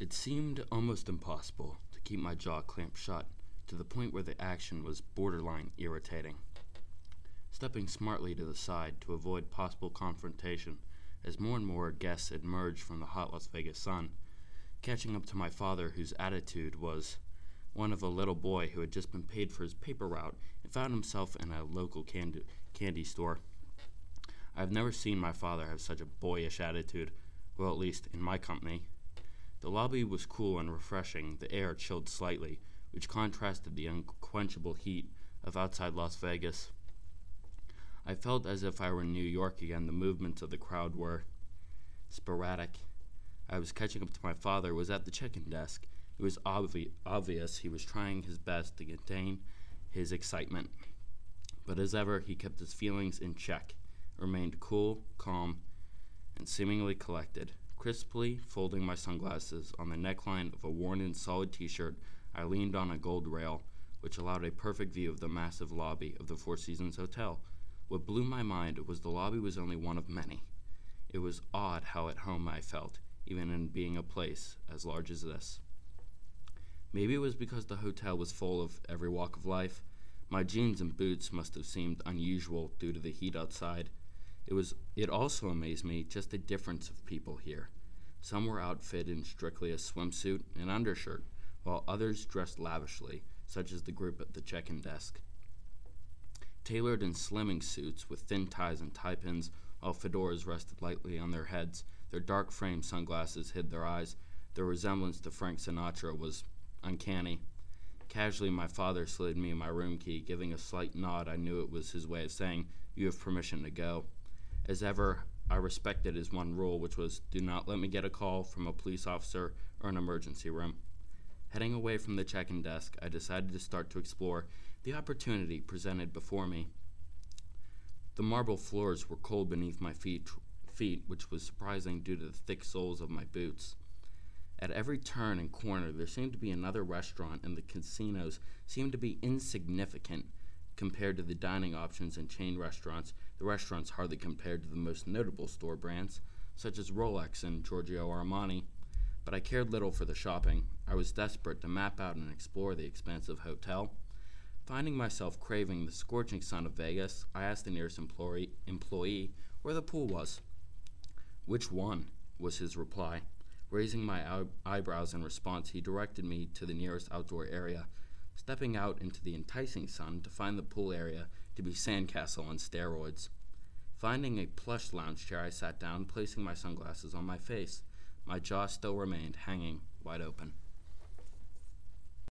It seemed almost impossible to keep my jaw clamped shut, to the point where the action was borderline irritating. Stepping smartly to the side to avoid possible confrontation as more and more guests emerged from the hot Las Vegas sun, catching up to my father, whose attitude was one of a little boy who had just been paid for his paper route and found himself in a local candy store. I have never seen my father have such a boyish attitude, well, at least in my company. The lobby was cool and refreshing, the air chilled slightly, which contrasted the unquenchable heat of outside Las Vegas. I felt as if I were in New York again. The movements of the crowd were sporadic. I was catching up to my father, was at the check-in desk. It was obvious he was trying his best to contain his excitement. But as ever, he kept his feelings in check, remained cool, calm, and seemingly collected. Crisply folding my sunglasses on the neckline of a worn-in solid t-shirt, I leaned on a gold rail, which allowed a perfect view of the massive lobby of the Four Seasons Hotel. What blew my mind was the lobby was only one of many. It was odd how at home I felt, even in being a place as large as this. Maybe it was because the hotel was full of every walk of life. My jeans and boots must have seemed unusual due to the heat outside. It also amazed me just the difference of people here. Some were outfitted in strictly a swimsuit and undershirt, while others dressed lavishly, such as the group at the check-in desk. Tailored in slimming suits with thin ties and tie pins, while fedoras rested lightly on their heads, their dark-framed sunglasses hid their eyes. Their resemblance to Frank Sinatra was uncanny. Casually, my father slid me my room key, giving a slight nod. I knew it was his way of saying, "You have permission to go." As ever, I respected his one rule, which was, do not let me get a call from a police officer or an emergency room. Heading away from the check-in desk, I decided to start to explore the opportunity presented before me. The marble floors were cold beneath my feet, which was surprising due to the thick soles of my boots. At every turn and corner, there seemed to be another restaurant, and the casinos seemed to be insignificant compared to the dining options in chain restaurants. The restaurants hardly compared to the most notable store brands, such as Rolex and Giorgio Armani. But I cared little for the shopping. I was desperate to map out and explore the expansive hotel. Finding myself craving the scorching sun of Vegas, I asked the nearest employee where the pool was. "Which one?" was his reply. Raising my eyebrows in response, he directed me to the nearest outdoor area, stepping out into the enticing sun to find the pool area to be sandcastle on steroids. Finding a plush lounge chair, I sat down, placing my sunglasses on my face. My jaw still remained hanging wide open.